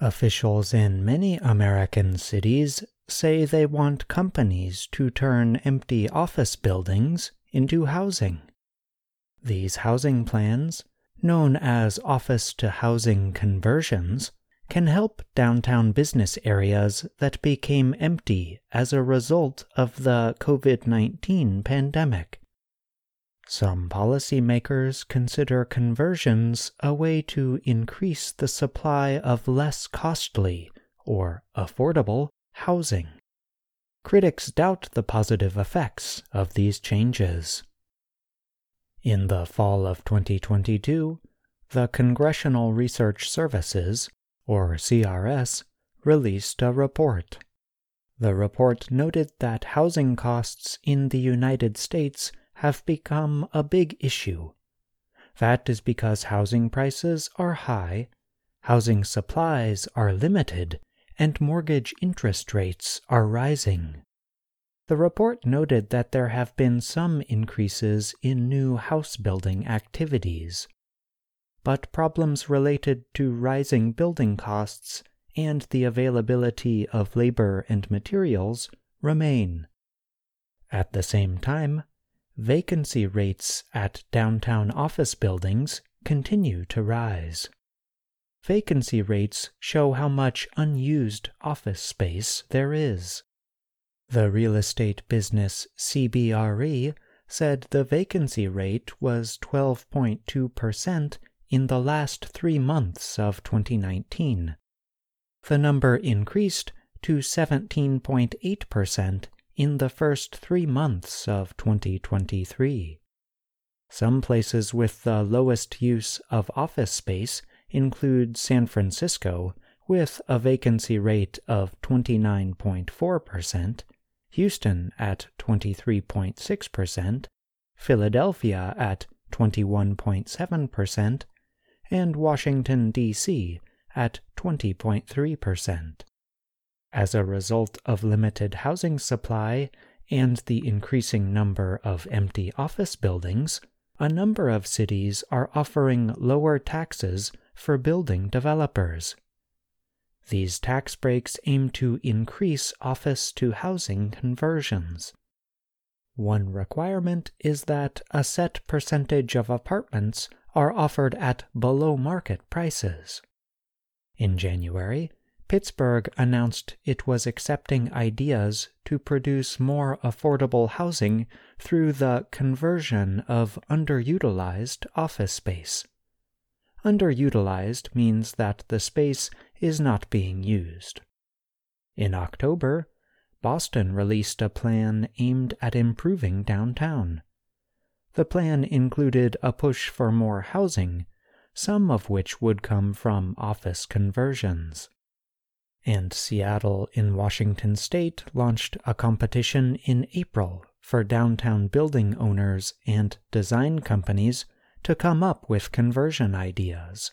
Officials in many American cities say they want companies to turn empty office buildings into housing. These housing plans, known as office-to-housing conversions, can help downtown business areas that became empty as a result of the COVID-19 pandemic. Some policymakers consider conversions a way to increase the supply of less costly or affordable housing. Critics doubt the positive effects of these changes. In the fall of 2022, the Congressional Research Services, or CRS, released a report. The report noted that housing costs in the United States have become a big issue. That is because housing prices are high, housing supplies are limited, and mortgage interest rates are rising. The report noted that there have been some increases in new house building activities, but problems related to rising building costs and the availability of labor and materials remain. At the same time, vacancy rates at downtown office buildings continue to rise. Vacancy rates show how much unused office space there is. The real estate business CBRE said the vacancy rate was 12.2% in the last 3 months of 2019. The number increased to 17.8% in the first 3 months of 2023. Some places with the lowest use of office space include San Francisco, with a vacancy rate of 29.4%, Houston at 23.6%, Philadelphia at 21.7%, and Washington, D.C. at 20.3%. As a result of limited housing supply and the increasing number of empty office buildings, a number of cities are offering lower taxes for building developers. These tax breaks aim to increase office-to-housing conversions. One requirement is that a set percentage of apartments are offered at below-market prices. In January, Pittsburgh announced it was accepting ideas to produce more affordable housing through the conversion of underutilized office space. Underutilized means that the space is not being used. In October, Boston released a plan aimed at improving downtown. The plan included a push for more housing, some of which would come from office conversions. And Seattle in Washington state launched a competition in April for downtown building owners and design companies to come up with conversion ideas.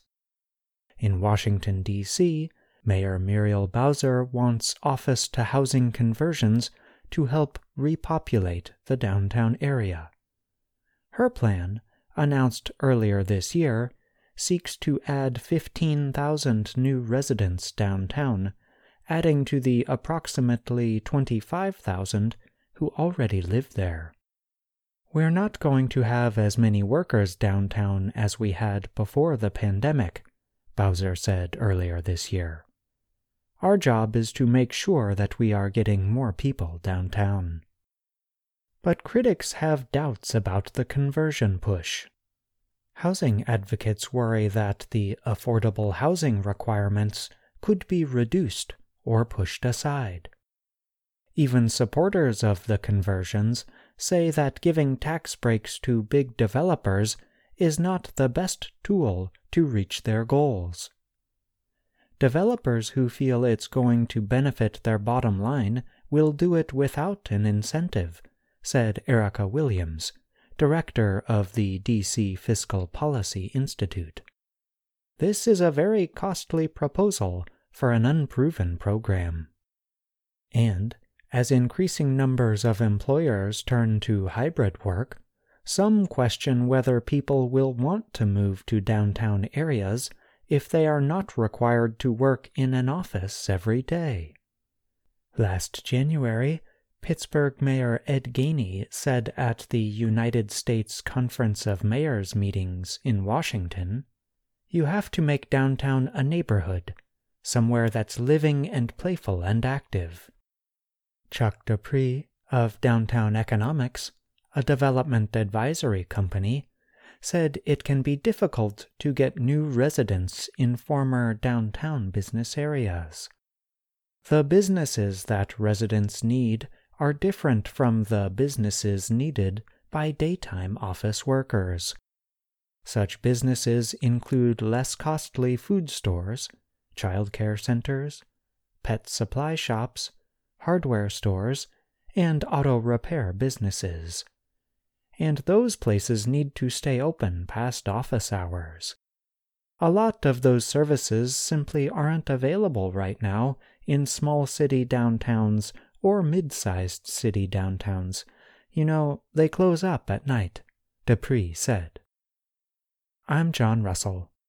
In Washington, D.C., Mayor Muriel Bowser wants office-to-housing conversions to help repopulate the downtown area. Her plan, announced earlier this year, seeks to add 15,000 new residents downtown, adding to the approximately 25,000 who already live there. We're not going to have as many workers downtown as we had before the pandemic, Bowser said earlier this year. Our job is to make sure that we are getting more people downtown. But critics have doubts about the conversion push. Housing advocates worry that the affordable housing requirements could be reduced or pushed aside. Even supporters of the conversions say that giving tax breaks to big developers is not the best tool to reach their goals. Developers who feel it's going to benefit their bottom line will do it without an incentive, said Erica Williams, director of the D.C. Fiscal Policy Institute. This is a very costly proposal for an unproven program. And, as increasing numbers of employers turn to hybrid work, some question whether people will want to move to downtown areas if they are not required to work in an office every day. Last January, Pittsburgh Mayor Ed Gainey said at the United States Conference of Mayors meetings in Washington, "You have to make downtown a neighborhood, somewhere that's living and playful and active." Chuck Dupree of Downtown Economics, a development advisory company, said it can be difficult to get new residents in former downtown business areas. The businesses that residents need are different from the businesses needed by daytime office workers. Such businesses include less costly food stores, childcare centers, pet supply shops, hardware stores, and auto repair businesses. And those places need to stay open past office hours. A lot of those services simply aren't available right now in small city downtowns or mid-sized city downtowns. You know, they close up at night, Dupree said. I'm John Russell.